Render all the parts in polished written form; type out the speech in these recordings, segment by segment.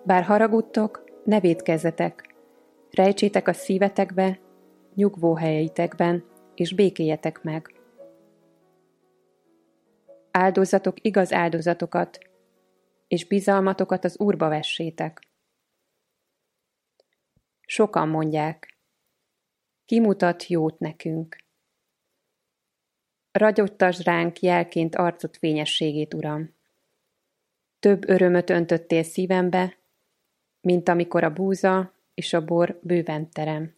Bár haragudtok, ne vétkezzetek, rejtsétek a szívetekbe, nyugvó helyeitekben, és békéljetek meg. Áldozatok igaz áldozatokat, és bizalmatokat az Úrba vessétek. Sokan mondják, ki mutat jót nekünk. Ragyottasd ránk jelként arcod fényességét, Uram. Több örömöt öntöttél szívembe, mint amikor a búza és a bor bőven terem.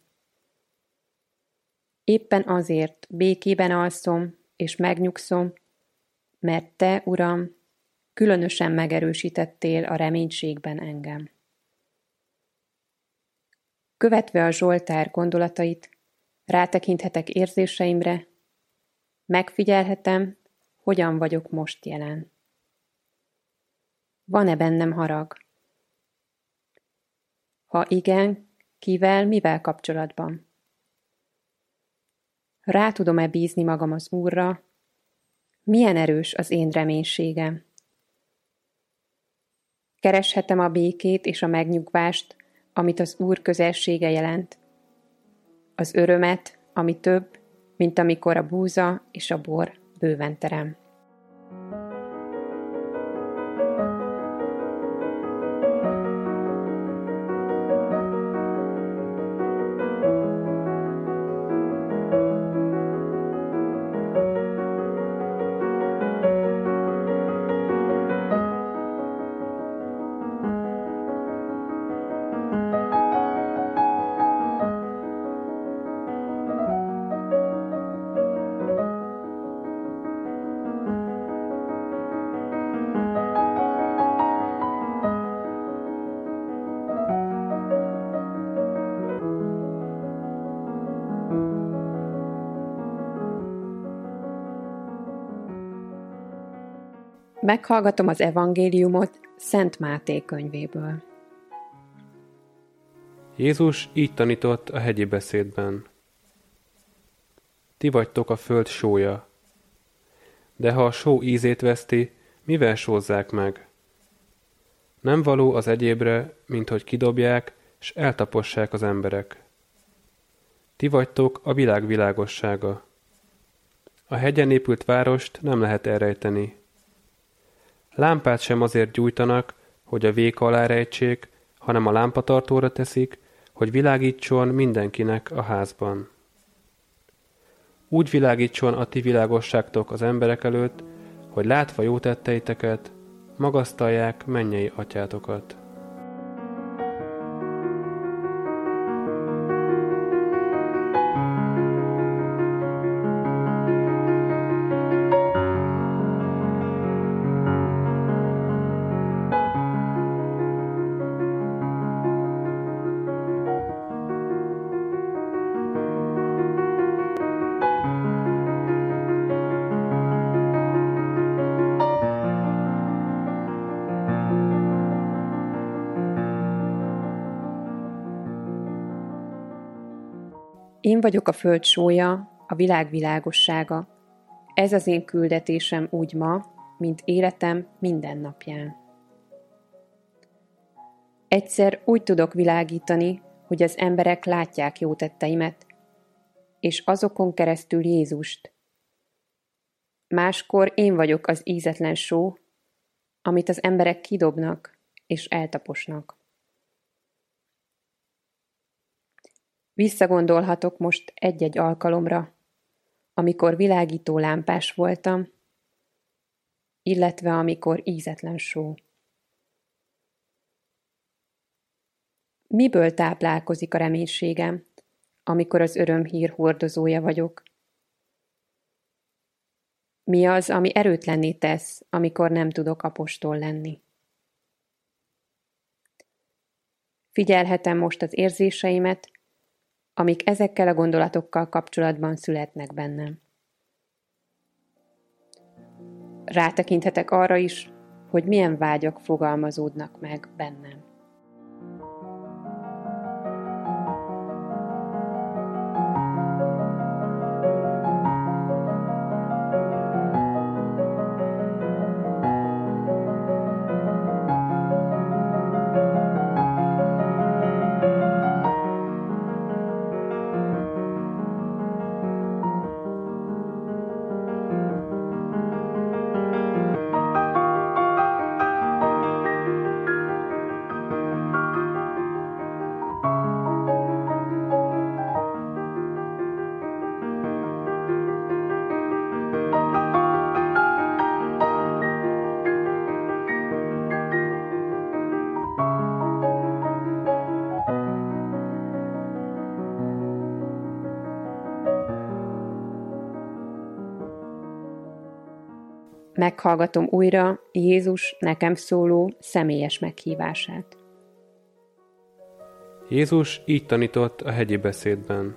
Éppen azért békében alszom és megnyugszom, mert te, Uram, különösen megerősítettél a reménységben engem. Követve a Zsoltár gondolatait, rátekinthetek érzéseimre, megfigyelhetem, hogyan vagyok most jelen. Van-e bennem harag? Ha igen, kivel, mivel kapcsolatban? Rá tudom-e bízni magam az Úrra? Milyen erős az én reménységem? Kereshetem a békét és a megnyugvást, amit az Úr közelsége jelent. Az örömet, ami több, mint amikor a búza és a bor bőven terem. Meghallgatom az evangéliumot Szent Máté könyvéből. Jézus így tanított a hegyi beszédben. Ti vagytok a föld sója. De ha a só ízét veszti, mivel sózzák meg? Nem való az egyébre, mint hogy kidobják, s eltapossák az emberek. Ti vagytok a világ világossága. A hegyen épült várost nem lehet elrejteni. Lámpát sem azért gyújtanak, hogy a véka alá rejtsék, hanem a lámpatartóra teszik, hogy világítson mindenkinek a házban. Úgy világítson a ti világosságtok az emberek előtt, hogy látva jó tetteiteket, magasztalják mennyei atyátokat. Én vagyok a föld sója, a világ világossága. Ez az én küldetésem úgy ma, mint életem minden napján. Egyszer úgy tudok világítani, hogy az emberek látják jó tetteimet, és azokon keresztül Jézust. Máskor én vagyok az ízetlen só, amit az emberek kidobnak és eltaposnak. Visszagondolhatok most egy-egy alkalomra, amikor világító lámpás voltam, illetve amikor ízetlen só. Miből táplálkozik a reménységem, amikor az örömhír hordozója vagyok? Mi az, ami erőtlenné tesz, amikor nem tudok apostol lenni? Figyelhetem most az érzéseimet, amik ezekkel a gondolatokkal kapcsolatban születnek bennem. Rátekinthetek arra is, hogy milyen vágyak fogalmazódnak meg bennem. Meghallgatom újra Jézus nekem szóló személyes meghívását. Jézus így tanított a hegyi beszédben.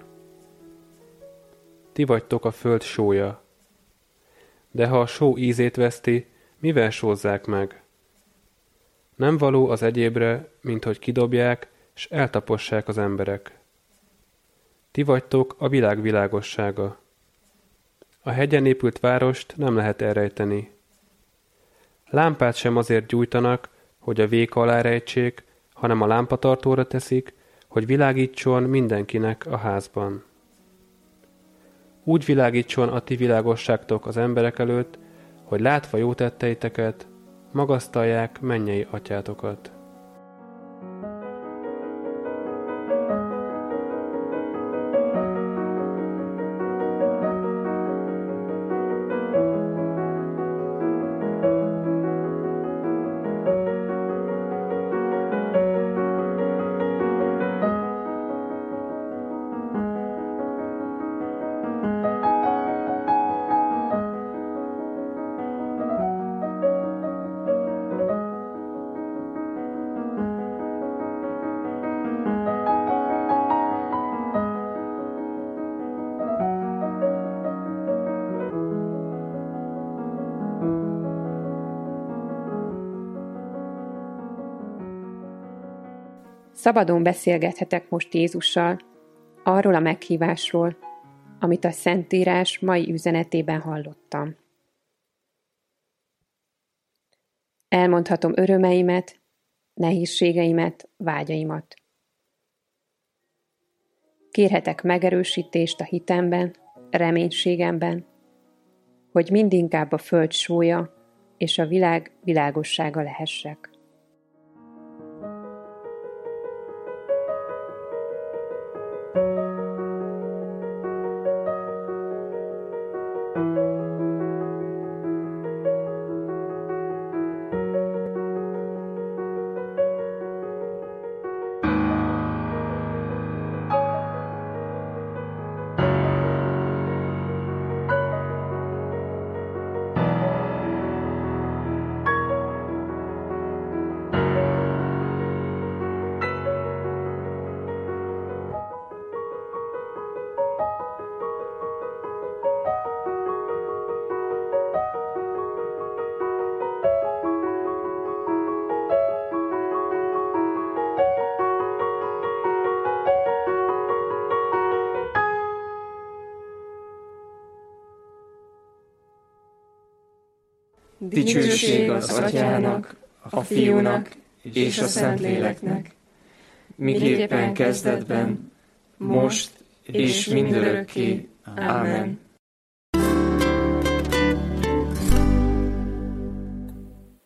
Ti vagytok a föld sója. De ha a só ízét veszti, mivel sózzák meg? Nem való az egyébre, mint hogy kidobják, s eltapossák az emberek. Ti vagytok a világ világossága. A hegyen épült várost nem lehet elrejteni. Lámpát sem azért gyújtanak, hogy a véka alá rejtsék, hanem a lámpatartóra teszik, hogy világítson mindenkinek a házban. Úgy világítson a ti világosságtok az emberek előtt, hogy látva jó tetteiteket, magasztalják mennyei atyátokat. Szabadon beszélgethetek most Jézussal arról a meghívásról, amit a Szentírás mai üzenetében hallottam. Elmondhatom örömeimet, nehézségeimet, vágyaimat. Kérhetek megerősítést a hitemben, reménységemben, hogy mindinkább a föld sója és a világ világossága lehessek. Dicsőség az Atyának, a Fiúnak és a Szentléleknek, miképpen kezdetben, most és mindörökké. Ámen.